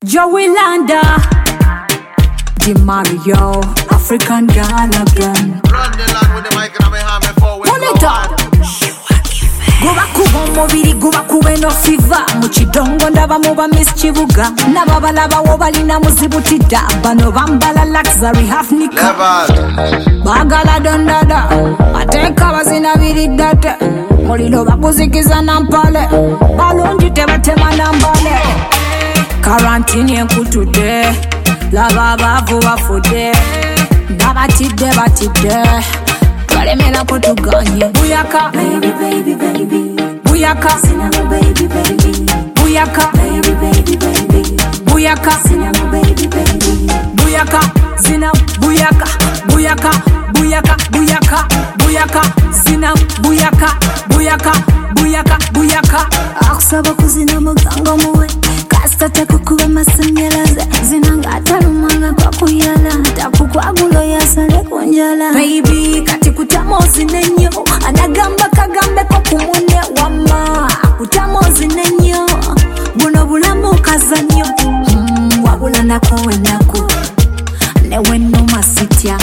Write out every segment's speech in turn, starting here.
Joey Landa, Di Mario, African girl again. Run the land with the mic in my hand before we go on. Guba kuba omubiri guba kuba no fever mu kidongo ndaba muba Miss Kibuga n'ababalaba wo balina muzibutidda bano bambala luxury half nika bagala dondada ateeka bazinabiridde muliro bakuzikiza nampale balungi tebatema nambale karantini enkutudde laba abaavu bafudde n'abatidde batidde balemera kutuganye buyaka baby baby baby buyaka sinama baby baby buyaka baby baby baby buyaka sinama baby baby buyaka zina buyaka buyaka buyaka buyaka buyaka zina buyaka buyaka buyaka buyaka akusaba kuzina muganga muwe kasita kukuba masanyalaze zinanga atalumanga kwa kuyala takukwagula yasale kunjala baby kati kutamozi nenyo anagamba kagambe ko kumune wama kutamozi nenyo buno bulamu kazanyo wabula nakowe nako newe noma sitya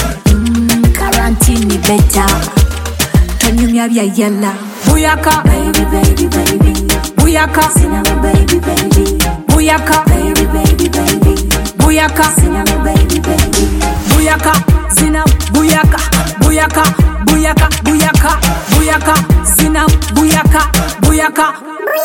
karantini beta tonyumya bya yala buyaka baby baby baby buyaka sinama baby baby buyaka baby baby baby buyaka sinama baby baby buyaka zina buyaka buyaka buyaka buyaka buyaka zina buyaka buyaka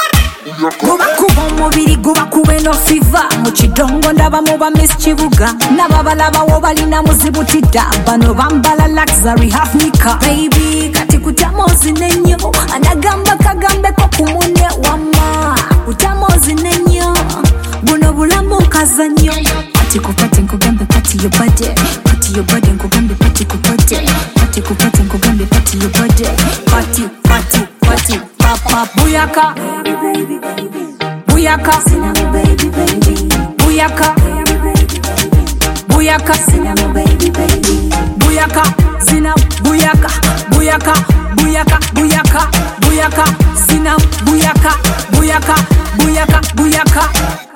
guba kuba omubiri guba kuba no fever mu kidongo ndaba muba Miss Kibuga n'ababalaba wo balina muzibutidda bano bambala luxury half nika baby kati kutamozi nenyo anagamba kagambe ko kumune wama kutamozi nenyo buno bulamu kazanyo pati kupate nkugambe pati your body nkugambe pati kupate pati kupate nkugambe pati your body pati papa buyaka buyaka sinama baby baby buyaka buyaka sinama baby baby buyaka zina buyaka buyaka buyaka buyaka buyaka zina buyaka buyaka buyaka buyaka